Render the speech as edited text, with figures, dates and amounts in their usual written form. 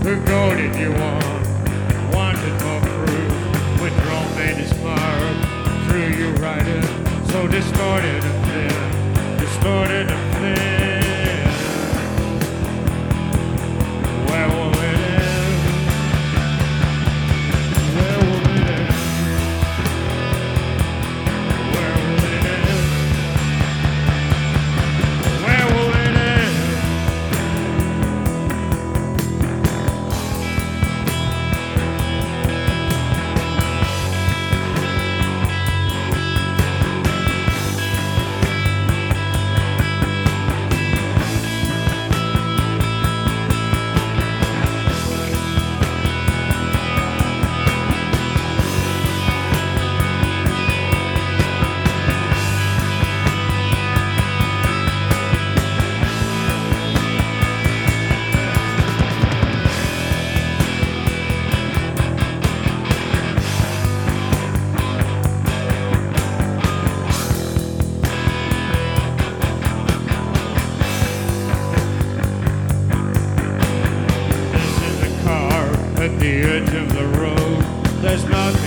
Who goaded you on? Wanted more proof. When Rome made his mark, threw you right in. So distorted and thin, distorted and thin. Where will it end? Where will it end? Where will it end? Where will it end? At the edge of the road, there's nothing